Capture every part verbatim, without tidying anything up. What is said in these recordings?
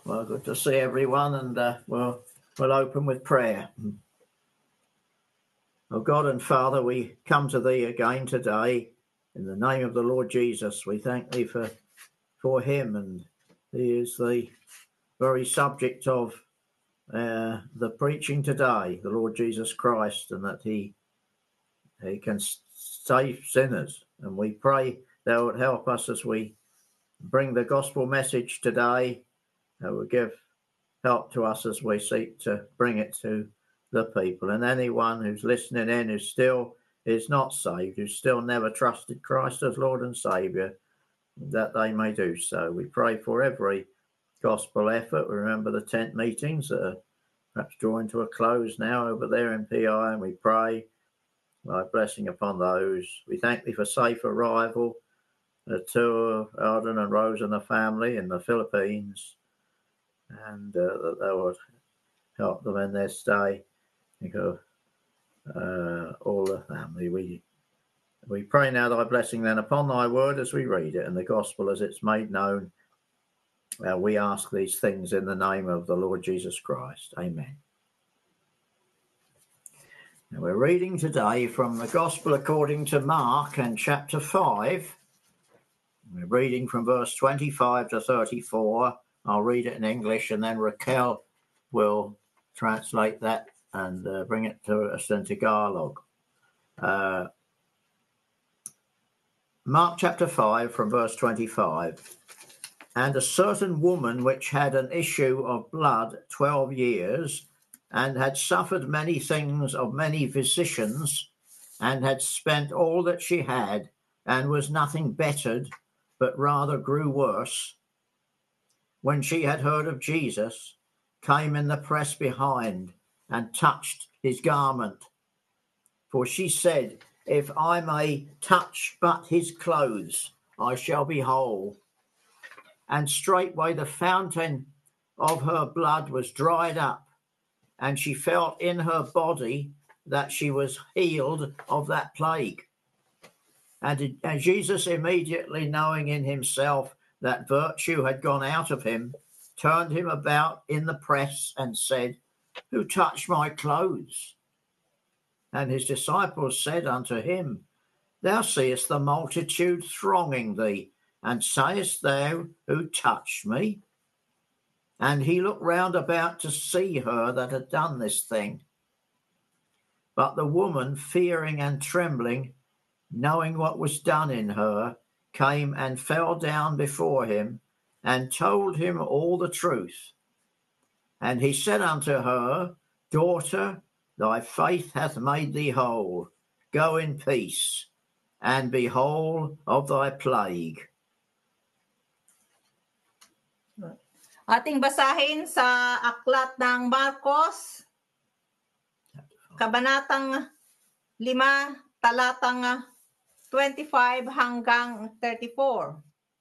Well, good to see everyone, and uh, we'll, we'll open with prayer. Oh God and Father, we come to Thee again today in the name of the Lord Jesus. We thank Thee for, for Him, and He is the very subject of uh, the preaching today, the Lord Jesus Christ, and that He, he can save sinners. And we pray Thou would help us as we bring the gospel message today. Thou would give help to us as we seek to bring it to the people, and anyone who's listening in who still is not saved, who still never trusted Christ as Lord and Saviour, that they may do so. We pray for every gospel effort. We remember the tent meetings that are perhaps drawing to a close now over there in P I, and we pray thy blessing upon those. We thank Thee for safe arrival to Arden and Rose and the family in the Philippines, and uh, that Thou would help them in their stay. Think of uh, all the family. We we pray now Thy blessing then upon Thy word as we read it, and the gospel as it's made known. Uh, we ask these things in the name of the Lord Jesus Christ. Amen. Now we're reading today from the Gospel according to Mark and chapter five. We're reading from verse twenty-five to thirty-four. I'll read it in English, and then Raquel will translate that and uh, bring it to us in Tagalog. Uh, Mark chapter five from verse twenty-five. And a certain woman which had an issue of blood twelve years, and had suffered many things of many physicians, and had spent all that she had, and was nothing bettered, but rather grew worse, when she had heard of Jesus, came in the press behind, and touched his garment. For she said, If I may touch but his clothes, I shall be whole. And straightway the fountain of her blood was dried up, and she felt in her body that she was healed of that plague. And, and Jesus, immediately knowing in himself that virtue had gone out of him, turned him about in the press and said, Who touched my clothes? And his disciples said unto him, Thou seest the multitude thronging thee, and sayest thou, Who touched me? And he looked round about to see her that had done this thing. But the woman, fearing and trembling, knowing what was done in her, came and fell down before him, and told him all the truth. And he said unto her, Daughter, thy faith hath made thee whole. Go in peace, and be whole of thy plague. Ating basahin sa aklat ng Marcos, kabanatang lima, talatang twenty-five hanggang thirty-four.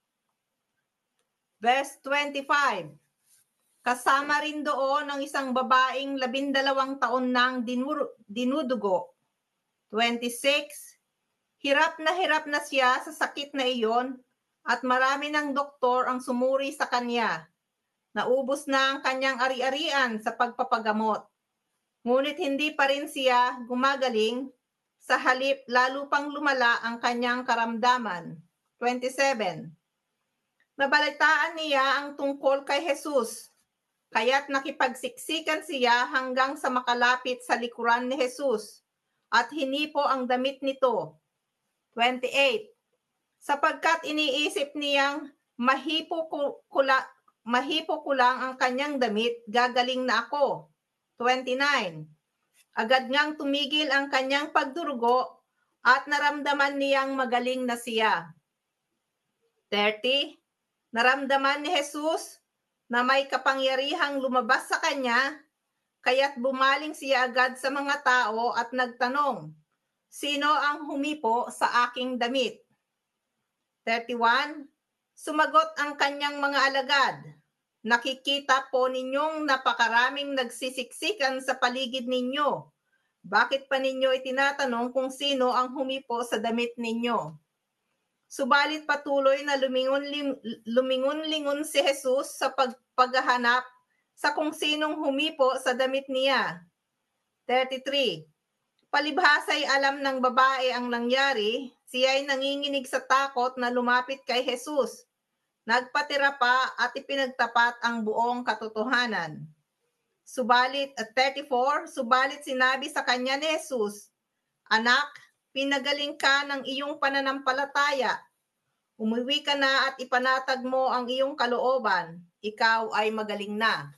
Verse twenty-five. Kasama rin doon ang isang babaeng labindalawang taon nang dinudugo. twenty-six. Hirap na hirap na siya sa sakit na iyon, at marami ng doktor ang sumuri sa kanya. Naubos na ang kanyang ari-arian sa pagpapagamot. Ngunit hindi pa rin siya gumagaling, sa halip lalo pang lumala ang kanyang karamdaman. twenty-seven. Nabalitaan niya ang tungkol kay Jesus, kaya't nakipagsiksikan siya hanggang sa makalapit sa likuran ni Jesus, at hinipo ang damit nito. twenty-eight. Sapagkat iniisip niyang mahipo ko, kula, mahipo ko lang ang kanyang damit, gagaling na ako. twenty-nine. Agad ngang tumigil ang kanyang pagdurugo at naramdaman niyang magaling na siya. thirty. Naramdaman ni Jesus na may kapangyarihang lumabas sa kanya, kaya't bumaling siya agad sa mga tao at nagtanong, Sino ang humipo sa aking damit? thirty-one. Sumagot ang kanyang mga alagad, Nakikita po ninyong napakaraming nagsisiksikan sa paligid ninyo. Bakit pa ninyo itinatanong kung sino ang humipo sa damit ninyo? Subalit patuloy na lumingon, lumingon-lingon si Jesus sa pag, paghahanap sa kung sinong humipo sa damit niya. thirty-three. Palibhasa'y alam ng babae ang nangyari, siya'y nanginginig sa takot na lumapit kay Jesus. Nagpatira pa at ipinagtapat ang buong katotohanan. Subalit at thirty-four, subalit sinabi sa kanya ni Jesus, "Anak, pinagaling ka ng iyong pananampalataya. Umuwi ka na at ipanatag mo ang iyong kalooban. Ikaw ay magaling na."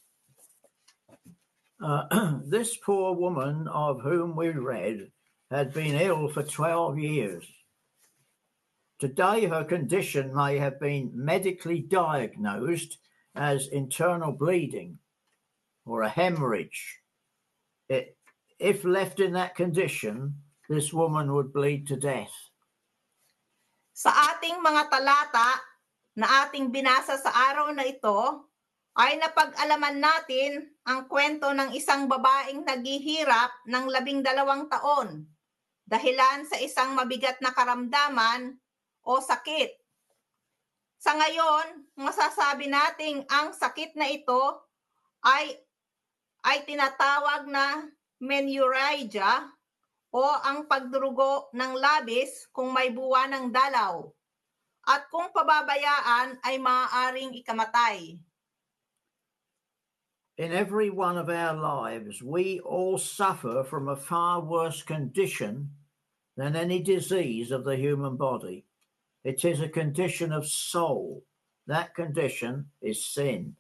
Uh, this poor woman of whom we read had been ill for twelve years. Today, her condition may have been medically diagnosed as internal bleeding or a hemorrhage. It, if left in that condition, this woman would bleed to death. Sa ating mga talata na ating binasa sa araw na ito, ay napag-alaman natin ang kwento ng isang babaeng naghihirap ng labing dalawang taon dahilan sa isang mabigat na karamdaman o sakit. Sa ngayon, masasabi nating ang sakit na ito ay ay tinatawag na menorrhagia o ang pagdurugo ng labis kung may buwan ng dalaw. At kung pababayaan ay maaaring ikamatay. In every one of our lives, we all suffer from a far worse condition than any disease of the human body. It is a condition of soul. That condition is sin.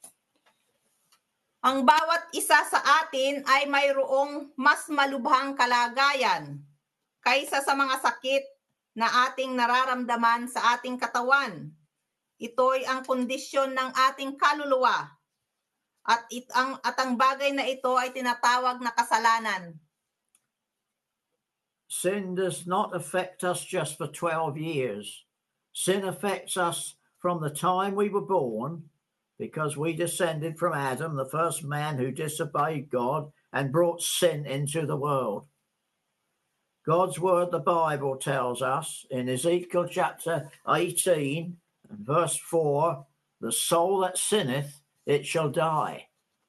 Ang bawat isa sa atin ay mayroong mas malubhang kalagayan kaysa sa mga sakit na ating nararamdaman sa ating katawan. Ito'y ang kondisyon ng ating kaluluwa. At, it, ang, at ang bagay na ito ay tinatawag na kasalanan. Sin does not affect us just for twelve years. Sin affects us from the time we were born, because we descended from Adam, the first man who disobeyed God and brought sin into the world. God's word, the Bible, tells us in Ezekiel chapter eighteen and verse four, the soul that sinneth, it shall die.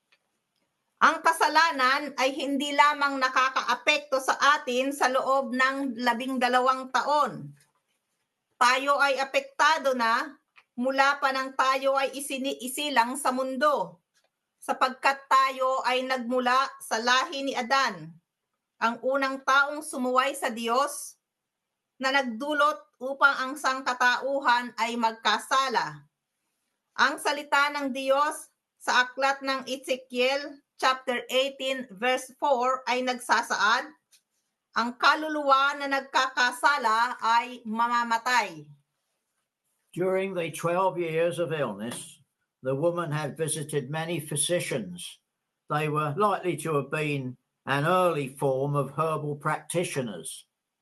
Ang kasalanan ay hindi lamang nakakaapekto sa atin sa loob ng labing dalawang taon. Tayo ay apektado na mula pa nang tayo ay isiniisilang sa mundo, sapagkat tayo ay nagmula sa lahi ni Adan, ang unang taong sumuway sa Diyos na nagdulot upang ang sangkatauhan ay magkasala. Ang salita ng Diyos sa aklat ng Ezekiel chapter eighteen verse four ay nagsasaad, ang kaluluwa na nagkakasala ay mamamatay. During the twelve years of illness, the woman had visited many physicians. They were likely to have been an early form of herbal practitioners.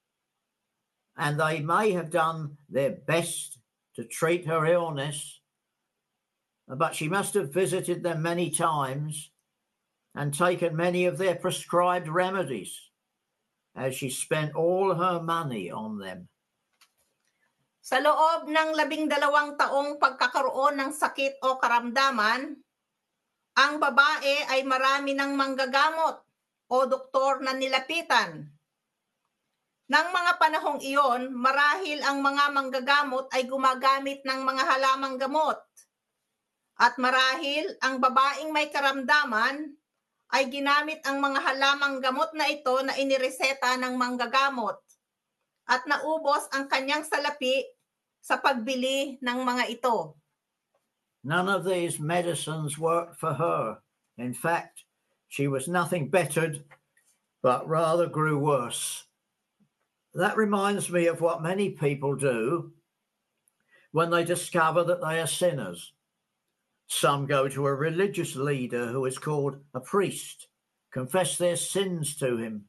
And they may have done their best to treat her illness, but she must have visited them many times and taken many of their prescribed remedies, as she spent all her money on them. Sa loob ng labing dalawang taong pagkakaroon ng sakit o karamdaman, ang babae ay marami ng manggagamot o doktor na nilapitan. Nang mga panahong iyon, marahil ang mga manggagamot ay gumagamit ng mga halamang gamot. At marahil ang babaeng may karamdaman ay ginamit ang mga halamang gamot na ito na inireseta ng manggagamot at naubos ang kanyang salapi sa pagbili ng mga ito. None of these medicines worked for her. In fact, she was nothing bettered, but rather grew worse. That reminds me of what many people do when they discover that they are sinners. Some go to a religious leader who is called a priest, confess their sins to him,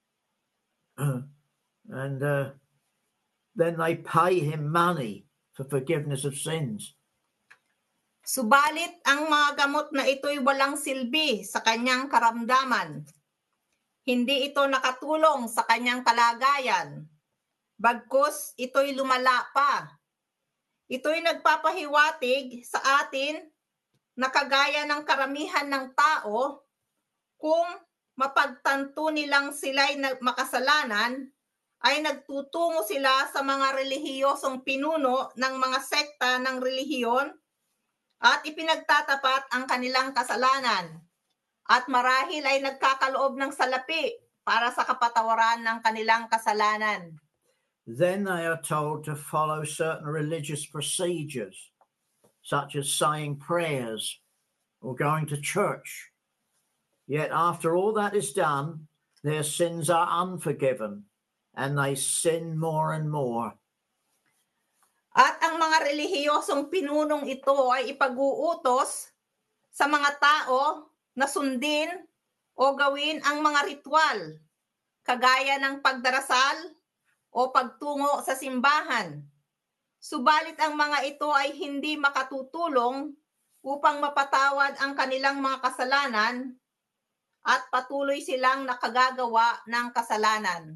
and uh, then they pay him money for forgiveness of sins. Subalit ang mga gamot na ito'y walang silbi sa kanyang karamdaman. Hindi ito nakatulong sa kanyang kalagayan. bagkus ito'y lumala pa. Ito'y nagpapahiwatig sa atin na kagaya ng karamihan ng tao, kung mapagtanto nilang sila'y makasalanan, ay nagtutungo sila sa mga relihiyosong pinuno ng mga sekta ng relihiyon at ipinagtatapat ang kanilang kasalanan. At marahil ay nagkakaloob ng salapi para sa kapatawaran ng kanilang kasalanan. Then they are told to follow certain religious procedures, such as saying prayers or going to church. Yet after all that is done, their sins are unforgiven and they sin more and more. At ang mga relihiyosong pinunong ito ay ipag-uutos sa mga tao na sundin o gawin ang mga ritual, kagaya ng pagdarasal o pagtungo sa simbahan. Subalit ang mga ito ay hindi makatutulong upang mapatawad ang kanilang mga kasalanan at patuloy silang nakagagawa ng kasalanan.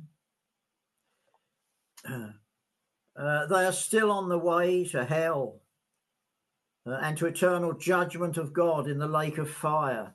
Uh, they are still on the way to hell uh, and to eternal judgment of God in the lake of fire.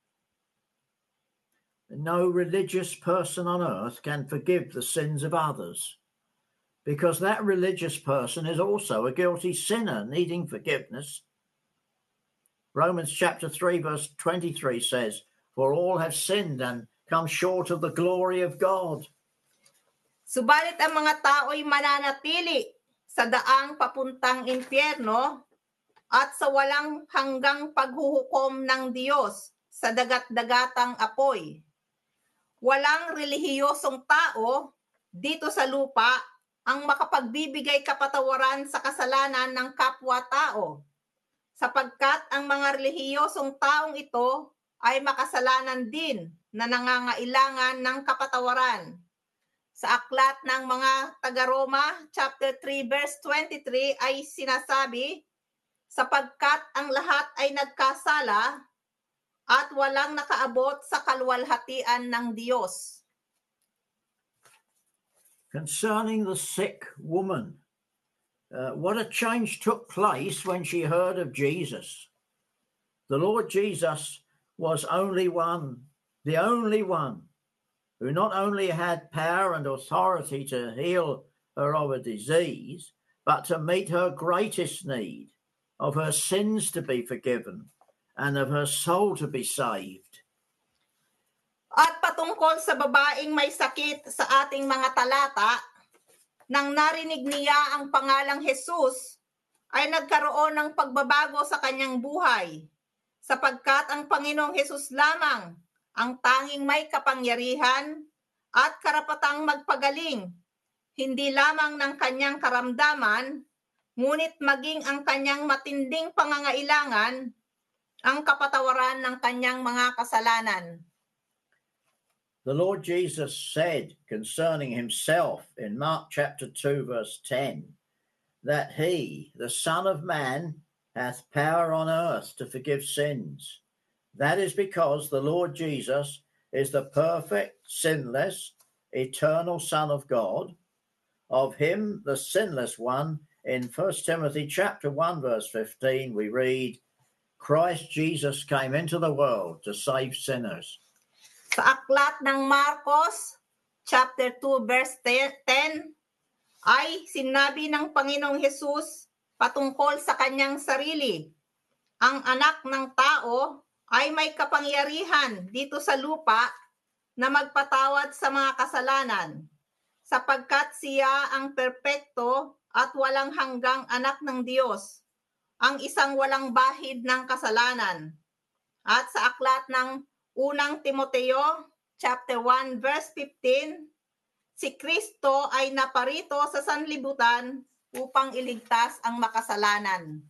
No religious person on earth can forgive the sins of others, because that religious person is also a guilty sinner needing forgiveness. Romans chapter three verse twenty-three says, "For all have sinned and come short of the glory of God." Subalit ang mga tao'y mananatili sa daang papuntang impyerno at sa walang hanggang paghuhukom ng Diyos sa dagat-dagatang apoy. Walang relihiyosong tao dito sa lupa ang makapagbibigay kapatawaran sa kasalanan ng kapwa-tao, sapagkat ang mga relihiyosong taong ito ay makasalanan din na nangangailangan ng kapatawaran. Sa aklat ng mga taga-Roma, chapter three, verse twenty-three ay sinasabi, sapagkat ang lahat ay nagkasala at walang nakaabot sa kaluwalhatian ng Diyos. Concerning the sick woman, uh, what a change took place when she heard of Jesus. The Lord Jesus was only one, the only one, who not only had power and authority to heal her of a disease, but to meet her greatest need of her sins to be forgiven and of her soul to be saved. At patungkol sa babaeng may sakit sa ating mga talata, nang narinig niya ang pangalang Jesus, ay nagkaroon ng pagbabago sa kanyang buhay, sapagkat ang Panginoong Jesus lamang ang tanging may kapangyarihan at karapatang magpagaling, hindi lamang ng kanyang karamdaman, ngunit maging ang kanyang matinding pangangailangan, ang kapatawaran ng kanyang mga kasalanan. The Lord Jesus said concerning himself in Mark chapter two verse ten, that he, the Son of Man, hath power on earth to forgive sins. That is because the Lord Jesus is the perfect, sinless, eternal Son of God. Of him, the sinless one, in First Timothy chapter one, verse fifteen, we read, Christ Jesus came into the world to save sinners. Sa aklat ng Marcos, chapter two, verse ten, ay sinabi ng Panginoong Jesus patungkol sa kanyang sarili, ang anak ng tao ay may kapangyarihan dito sa lupa na magpatawad sa mga kasalanan, sapagkat siya ang perpekto at walang hanggang anak ng Diyos, ang isang walang bahid ng kasalanan. At sa aklat ng unang Timoteo, chapter one, verse fifteen, si Kristo ay naparito sa sanlibutan upang iligtas ang makasalanan.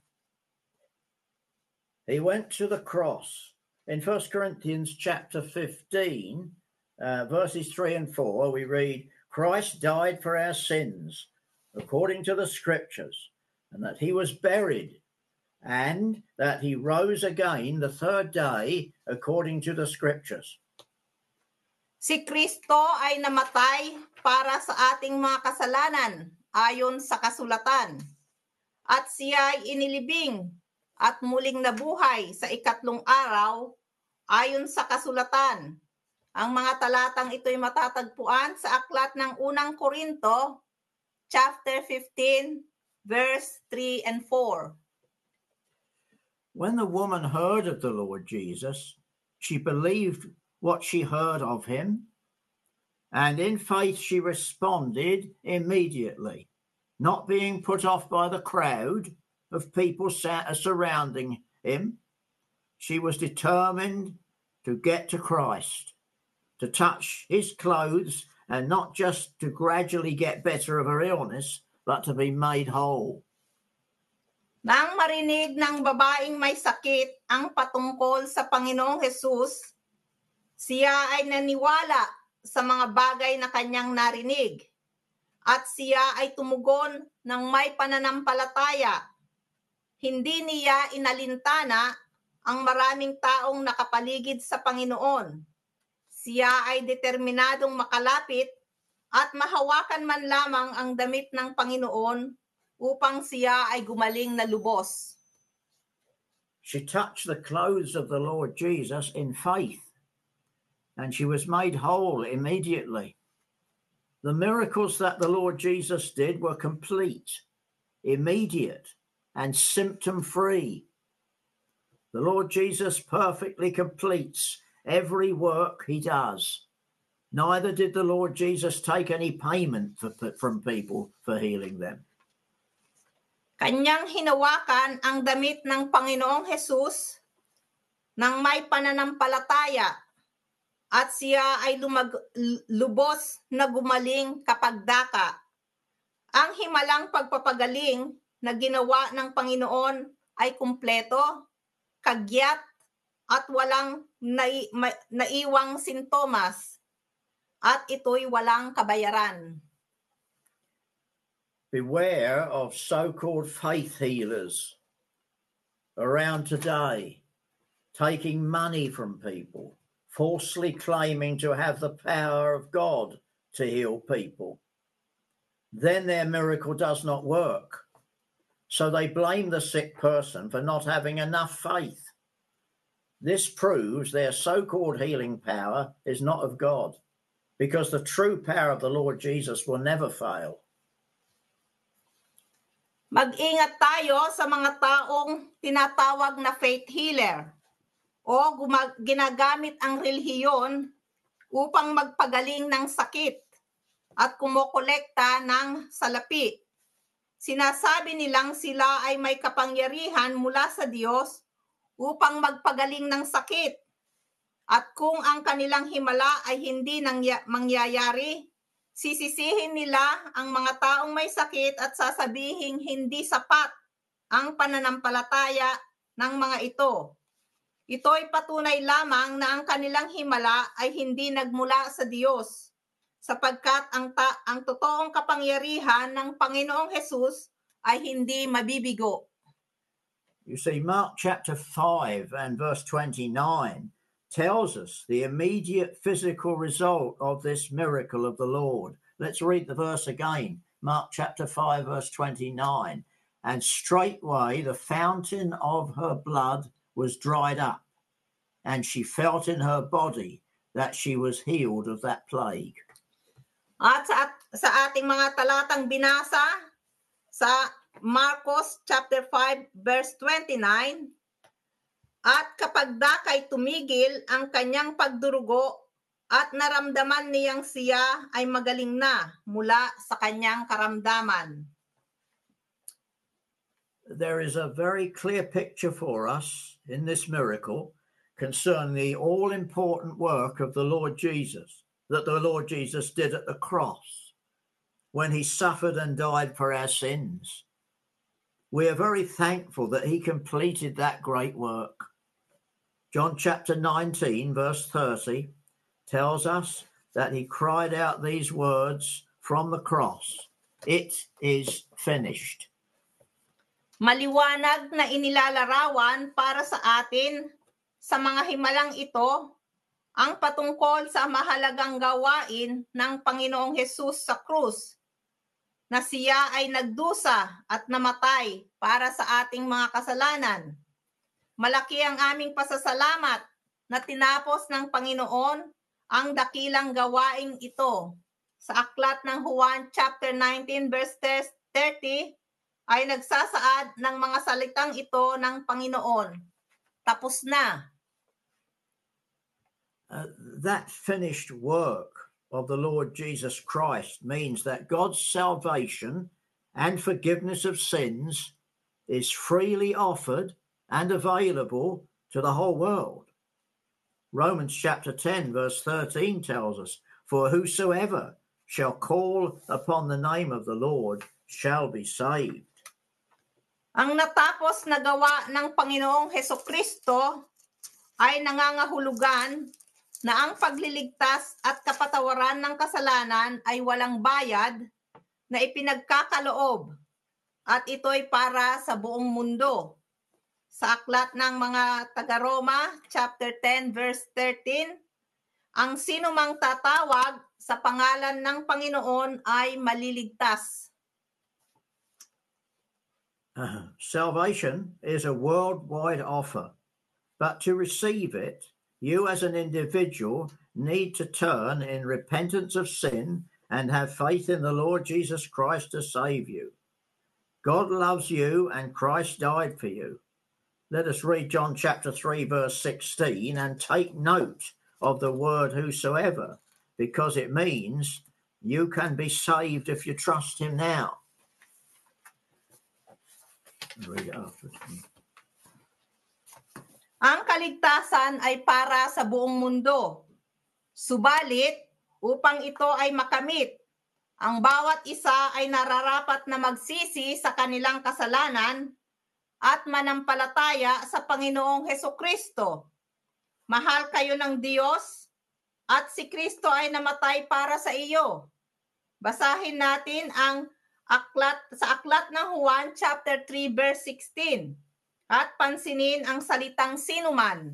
He went to the cross. In First Corinthians chapter fifteen, uh, verses three and four, we read, Christ died for our sins, according to the scriptures, and that he was buried, and that he rose again the third day, according to the scriptures. Si Kristo ay namatay para sa ating mga kasalanan ayon sa kasulatan. At siya ay inilibing at muling nabuhay sa ikatlong araw ayon sa kasulatan. Ang mga talatang ito'y matatagpuan sa aklat ng unang Korinto, chapter fifteen, verse three and four. When the woman heard of the Lord Jesus, she believed what she heard of him, and in faith she responded immediately, not being put off by the crowd of people surrounding him. She was determined to get to Christ, to touch his clothes, and not just to gradually get better of her illness, but to be made whole. Nang marinig ng babaeng may sakit ang patungkol sa Panginoong Hesus, siya ay naniwala sa mga bagay na kanyang narinig, at siya ay tumugon ng may pananampalataya. Hindi niya inalintana ang maraming taong nakapaligid sa Panginoon. Siya ay determinadong makalapit at mahawakan man lamang ang damit ng Panginoon upang siya ay gumaling na lubos. She touched the clothes of the Lord Jesus in faith, and she was made whole immediately. The miracles that the Lord Jesus did were complete, immediate, and symptom-free. The Lord Jesus perfectly completes every work he does. Neither did the Lord Jesus take any payment for, from people for healing them. Kanyang hinawakan ang damit ng Panginoong Hesus ng may pananampalataya, at siya ay lumag, lubos na gumaling kapag daka. Ang himalang pagpapagaling na ginawa ng Panginoon ay kumpleto, kagyat, at walang nai, ma, naiwang sintomas, at ito'y walang kabayaran. Beware of so-called faith healers around today, taking money from people, falsely claiming to have the power of God to heal people. Then their miracle does not work. So they blame the sick person for not having enough faith. This proves their so-called healing power is not of God, because the true power of the Lord Jesus will never fail. Mag-ingat tayo sa mga taong tinatawag na faith healer o gumag- ginagamit ang relihiyon upang magpagaling ng sakit at kumokolekta ng salapi. Sinasabi nilang sila ay may kapangyarihan mula sa Diyos upang magpagaling ng sakit. At kung ang kanilang himala ay hindi nangya- mangyayari, sisisihin nila ang mga taong may sakit at sasabihin hindi sapat ang pananampalataya ng mga ito. Ito'y patunay lamang na ang kanilang himala ay hindi nagmula sa Diyos, sapagkat ang, ta- ang totoong kapangyarihan ng Panginoong Hesus ay hindi mabibigo. You see, Mark chapter five and verse twenty-nine tells us the immediate physical result of this miracle of the Lord. Let's read the verse again. Mark chapter five, verse twenty-nine. And straightway the fountain of her blood was dried up, and she felt in her body that she was healed of that plague. At sa, sa ating mga talatang binasa sa Marcos chapter five, verse twenty-nine, at kapag dakay tumigil ang kanyang pagdurugo at naramdaman niyang siya ay magaling na mula sa kanyang karamdaman. There is a very clear picture for us in this miracle concerning the all-important work of the Lord Jesus, that the Lord Jesus did at the cross when he suffered and died for our sins. We are very thankful that he completed that great work. John chapter nineteen, verse thirty, tells us that he cried out these words from the cross, "It is finished." Maliwanag na inilalarawan para sa atin sa mga himalang ito ang patungkol sa mahalagang gawain ng Panginoong Hesus sa krus, na siya ay nagdusa at namatay para sa ating mga kasalanan. Malaki ang aming pasasalamat na tinapos ng Panginoon ang dakilang gawaing ito. Sa aklat ng Juan chapter nineteen verse thirty ay nagsasaad ng mga salitang ito ng Panginoon. Tapos na. Uh, that finished work of the Lord Jesus Christ means that God's salvation and forgiveness of sins is freely offered and available to the whole world. Romans chapter ten verse thirteen tells us, "For whosoever shall call upon the name of the Lord shall be saved." Ang natapos na gawa ng Panginoong Hesukristo ay nangangahulugan na ang pagliligtas at kapatawaran ng kasalanan ay walang bayad na ipinagkakaloob, at ito'y para sa buong mundo. Sa aklat ng mga taga-Roma, chapter ten, verse thirteen, ang sinumang tatawag sa pangalan ng Panginoon ay maliligtas. Uh, salvation is a worldwide offer, but to receive it, you as an individual need to turn in repentance of sin and have faith in the Lord Jesus Christ to save you. God loves you and Christ died for you. Let us read John chapter three verse sixteen and take note of the word whosoever, because it means you can be saved if you trust him now. Read it after. Ang kaligtasan ay para sa buong mundo. Subalit, upang ito ay makamit, ang bawat isa ay nararapat na magsisi sa kanilang kasalanan at manampalataya sa Panginoong Hesukristo. Mahal kayo ng Diyos at si Kristo ay namatay para sa iyo. Basahin natin ang aklat sa aklat ng Juan chapter three verse sixteen. At pansinin ang salitang sinuman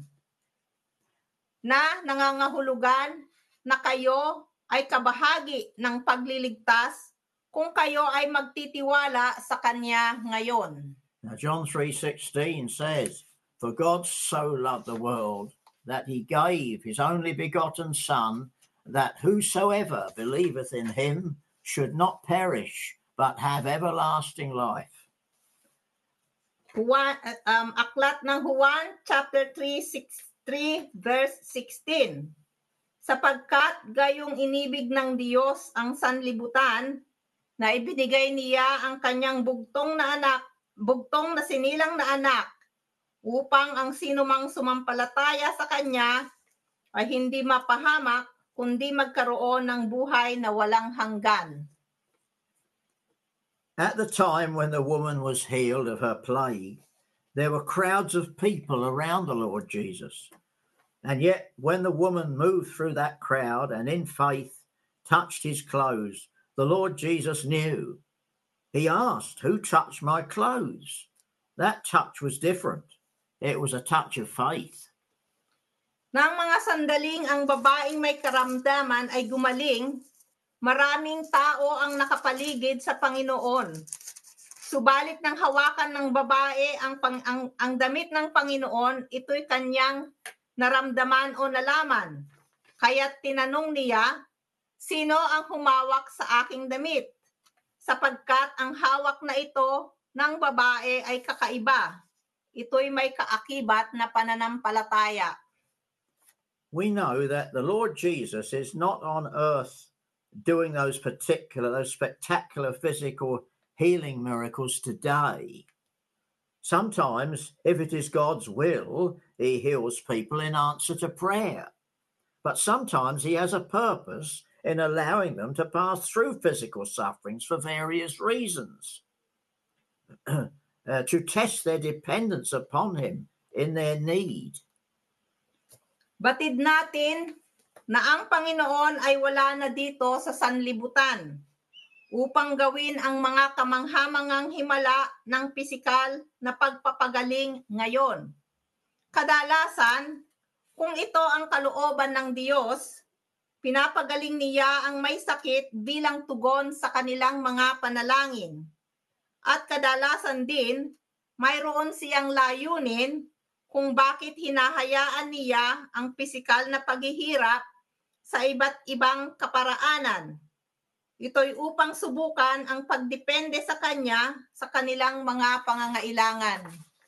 na nangangahulugan na kayo ay kabahagi ng pagliligtas kung kayo ay magtitiwala sa Kanya ngayon. Now John three sixteen says, "For God so loved the world that he gave his only begotten Son, that whosoever believeth in him should not perish, but have everlasting life." Juan, um, aklat ng Juan chapter three, verse sixteen. Sapagkat gayong inibig ng Diyos ang sanlibutan, na ibinigay niya ang kanyang bugtong na anak, bugtong na sinilang na anak, upang ang sinumang sumampalataya sa kanya ay hindi mapahamak, kundi magkaroon ng buhay na walang hanggan. At the time when the woman was healed of her plague, there were crowds of people around the Lord Jesus. And yet, when the woman moved through that crowd and in faith touched his clothes, the Lord Jesus knew. He asked, "Who touched my clothes?" That touch was different. It was a touch of faith. Nang mga sandaling ang babaeng may karamdaman ay gumaling, maraming tao ang nakapaligid sa Panginoon. Subalit nang hawakan ng babae ang, pang, ang, ang damit ng Panginoon, ito'y kanyang naramdaman o nalaman. Kaya't tinanong niya, "Sino ang humawak sa aking damit?" Sapagkat ang hawak na ito ng babae ay kakaiba. Ito'y may kaakibat na pananampalataya. We know that the Lord Jesus is not on earth doing those particular, those spectacular physical healing miracles today. Sometimes, if it is God's will, he heals people in answer to prayer. But sometimes he has a purpose in allowing them to pass through physical sufferings for various reasons. uh, to test their dependence upon him in their need. Batid natin na ang Panginoon ay wala na dito sa sanlibutan upang gawin ang mga kamanghamangang himala ng pisikal na pagpapagaling ngayon. Kadalasan, Kung ito ang kalooban ng Diyos, pinapagaling niya ang may sakit bilang tugon sa kanilang mga panalangin. At kadalasan din, mayroon siyang layunin kung bakit hinahayaan niya ang pisikal na paghihirap sa iba't ibang kaparaanan. Ito'y upang subukan ang pagdepende sa Kanya sa kanilang mga pangangailangan.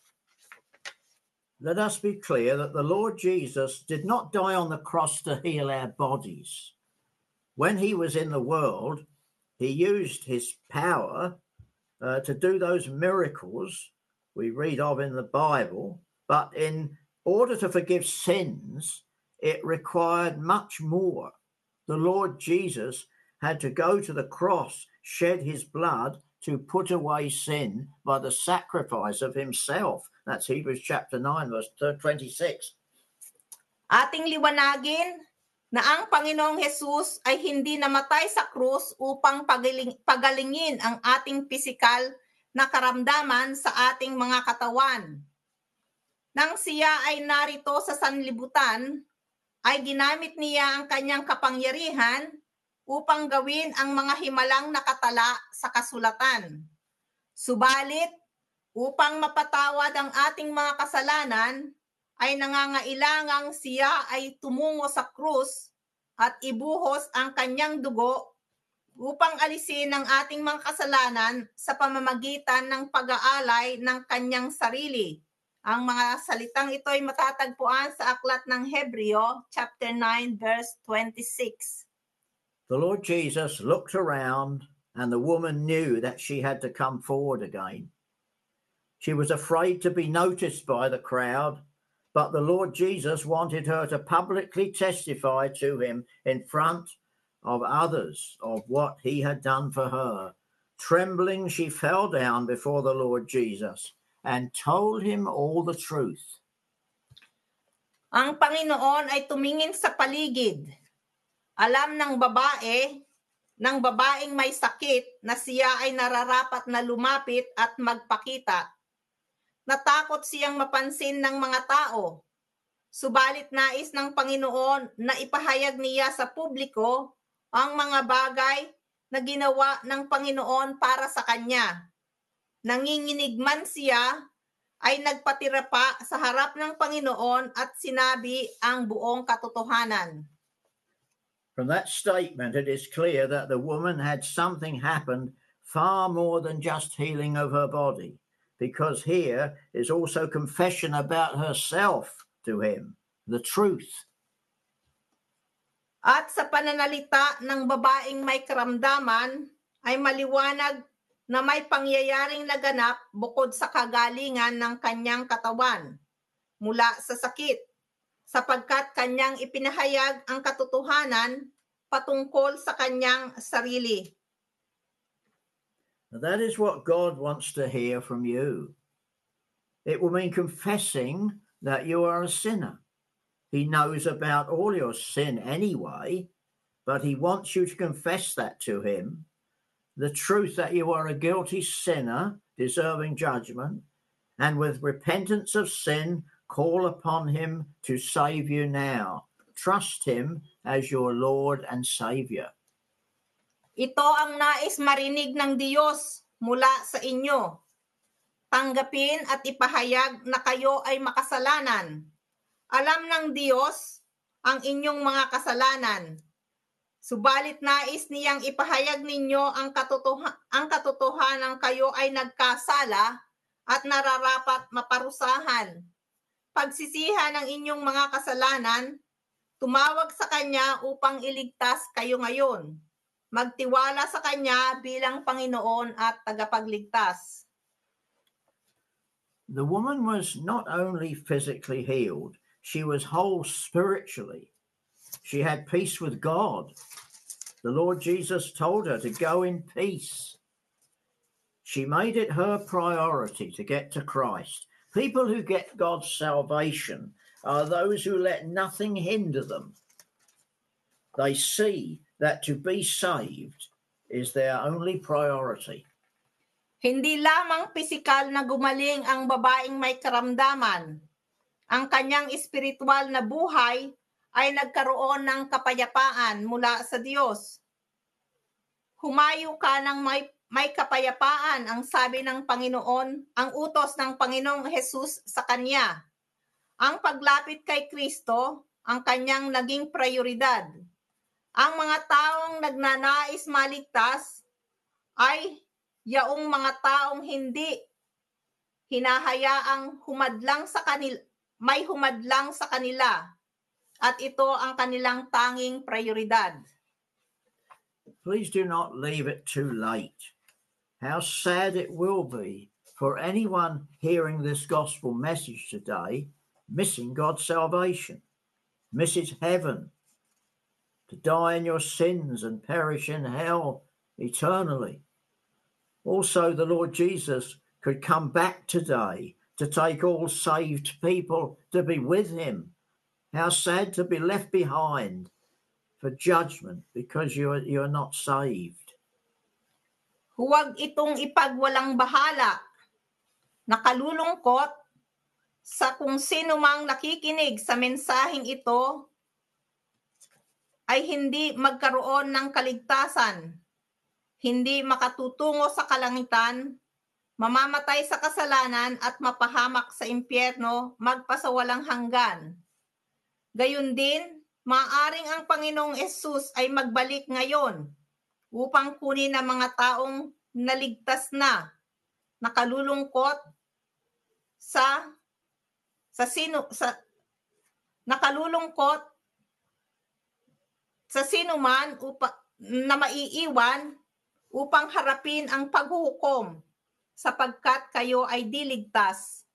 Let us be clear that the Lord Jesus did not die on the cross to heal our bodies. When he was in the world, he used his power uh, to do those miracles we read of in the Bible, but in order to forgive sins, it required much more. The Lord Jesus had to go to the cross, shed his blood to put away sin by the sacrifice of himself. That's Hebrews chapter nine, verse twenty-six. Ating liwanagin na ang Panginoong Hesus ay hindi namatay sa krus upang pagaling, pagalingin ang ating pisikal na karamdaman sa ating mga katawan. Nang siya ay narito sa sanlibutan, ay ginamit niya ang kanyang kapangyarihan upang gawin ang mga himalang nakatala sa kasulatan. Subalit, upang mapatawad ang ating mga kasalanan, ay nangangailangang siya ay tumungo sa krus at ibuhos ang kanyang dugo upang alisin ang ating mga kasalanan sa pamamagitan ng pag-aalay ng kanyang sarili. Ang mga salitang ito ay matatagpuan sa aklat ng Hebreo, chapter nine, verse twenty-six. The Lord Jesus looked around and the woman knew that she had to come forward again. She was afraid to be noticed by the crowd, but the Lord Jesus wanted her to publicly testify to him in front of others of what he had done for her. Trembling, she fell down before the Lord Jesus and told him all the truth. Ang Panginoon ay tumingin sa paligid. Alam ng babae, ng babaeng may sakit na siya ay nararapat na lumapit at magpakita. Natakot siyang mapansin ng mga tao. Subalit nais ng Panginoon na ipahayag niya sa publiko ang mga bagay na ginawa ng Panginoon para sa kanya. Nanginginig man siya, ay nagpatira pa sa harap ng Panginoon at sinabi ang buong katotohanan. From that statement, it is clear that the woman had something happen far more than just healing of her body, because here is also confession about herself to him, the truth. At sa pananalita ng babaeng may karamdaman, ay maliwanag na may pangyayaring naganap bukod sa kagalingan ng kanyang katawan mula sa sakit, sapagkat kanyang ipinahayag ang katotohanan patungkol sa kanyang sarili. That is what God wants to hear from you. It will mean confessing that you are a sinner. He knows about all your sin anyway, but he wants you to confess that to him. The truth that you are a guilty sinner, deserving judgment, and with repentance of sin, call upon him to save you now. Trust him as your Lord and Savior. Ito ang nais marinig ng Diyos mula sa inyo. Tanggapin at ipahayag na kayo ay makasalanan. Alam ng Diyos ang inyong mga kasalanan. Subalit nais niyang ipahayag ninyo ang, katotoha- ang katotohanan kayo ay nagkasala at nararapat maparusahan. Pagsisihan ang inyong mga kasalanan, tumawag sa Kanya upang iligtas kayo ngayon. Magtiwala sa Kanya bilang Panginoon at tagapagligtas. The woman was not only physically healed, she was whole spiritually. She had peace with God. The Lord Jesus told her to go in peace. She made it her priority to get to Christ. People who get God's salvation are those who let nothing hinder them. They see that to be saved is their only priority. Hindi lamang pisikal na gumaling ang babaeng may karamdaman. ang kanyang espiritual na buhay ay nagkaroon ng kapayapaan mula sa Diyos. Humayo ka ng may, may kapayapaan, ang sabi ng Panginoon, ang utos ng Panginoong Jesus sa kanya. Ang paglapit kay Kristo, ang kanyang naging prioridad. Ang mga taong nagnanais maligtas ay yaong mga taong hindi hinahayaang humadlang sa kanila, may humadlang sa kanila, at ito ang kanilang tanging prioridad. Please do not leave it too late. How sad it will be for anyone hearing this gospel message today, missing God's salvation, misses heaven, to die in your sins and perish in hell eternally. Also, the Lord Jesus could come back today to take all saved people to be with him. How sad to be left behind for judgment because you are, you are not saved. Huwag itong ipagwalang bahala. Nakalulungkot sa kung sino mang nakikinig sa mensaheng ito ay hindi magkaroon ng kaligtasan, hindi makatutungo sa kalangitan, mamamatay sa kasalanan at mapahamak sa impyerno magpasawalang hanggan. Gayun din, maaring ang Panginoong Jesus ay magbalik ngayon upang kunin ang mga taong naligtas na, nakalulungkot sa sa sino sa nakalulungkot sa sino man upa, na maiiwan upang harapin ang paghuhukom sapagkat kayo ay diligtas.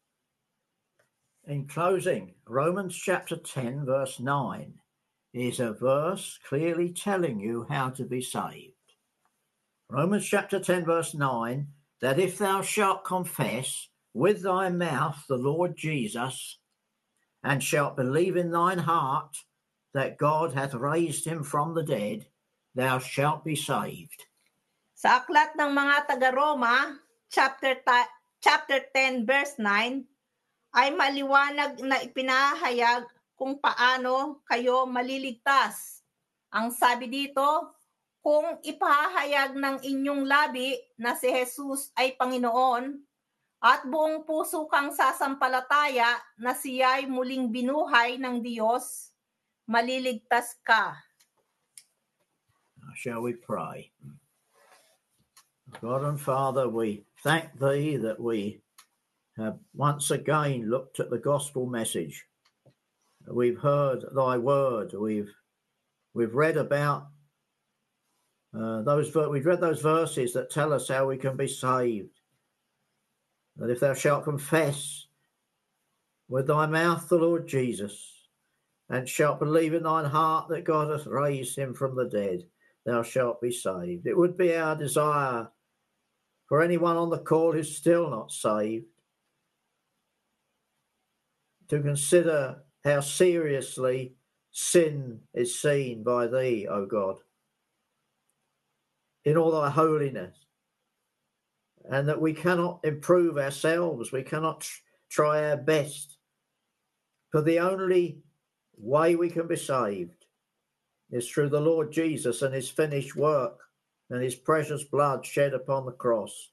In closing, Romans chapter ten verse nine is a verse clearly telling you how to be saved. Romans chapter ten verse nine, that if thou shalt confess with thy mouth the Lord Jesus, and shalt believe in thine heart that God hath raised him from the dead, thou shalt be saved. Sa aklat ng mga taga-Roma, chapter, ta- chapter ten, verse nine, ay maliwanag na ipinahayag kung paano kayo maliligtas. Ang sabi dito, kung ipahayag ng inyong labi na si Jesus ay Panginoon, at buong puso kang sasampalataya na siya'y muling binuhay ng Diyos, maliligtas ka. Shall we pray? God and Father, we thank thee that we have once again looked at the gospel message. We've heard thy word. We've we've read about uh, those we've read those verses that tell us how we can be saved. That if thou shalt confess with thy mouth the Lord Jesus, and shalt believe in thine heart that God hath raised him from the dead, thou shalt be saved. It would be our desire for anyone on the call who's still not saved to consider how seriously sin is seen by thee, O God, in all thy holiness, and that we cannot improve ourselves, we cannot tr- try our best, for the only way we can be saved is through the Lord Jesus and his finished work and his precious blood shed upon the cross.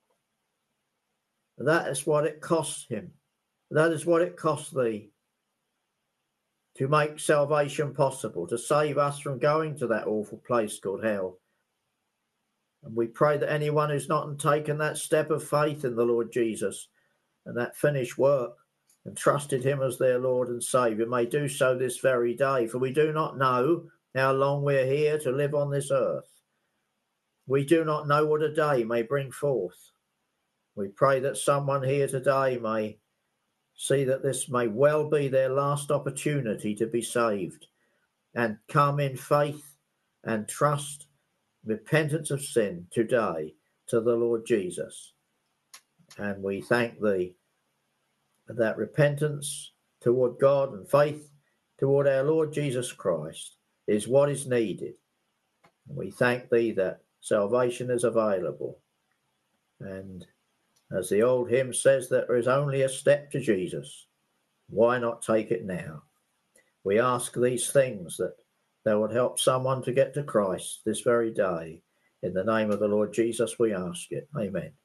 That is what it cost him. That is what it cost thee to make salvation possible, to save us from going to that awful place called hell. And we pray that anyone who's not taken that step of faith in the Lord Jesus and that finished work and trusted him as their Lord and Saviour may do so this very day, for we do not know how long we're here to live on this earth. We do not know what a day may bring forth. We pray that someone here today may see that this may well be their last opportunity to be saved and come in faith and trust, repentance of sin today to the Lord Jesus. And we thank thee that repentance toward God and faith toward our Lord Jesus Christ is what is needed. And we thank thee that salvation is available. And as the old hymn says, that there is only a step to Jesus. Why not take it now? We ask these things that they would help someone to get to Christ this very day. In the name of the Lord Jesus, we ask it. Amen.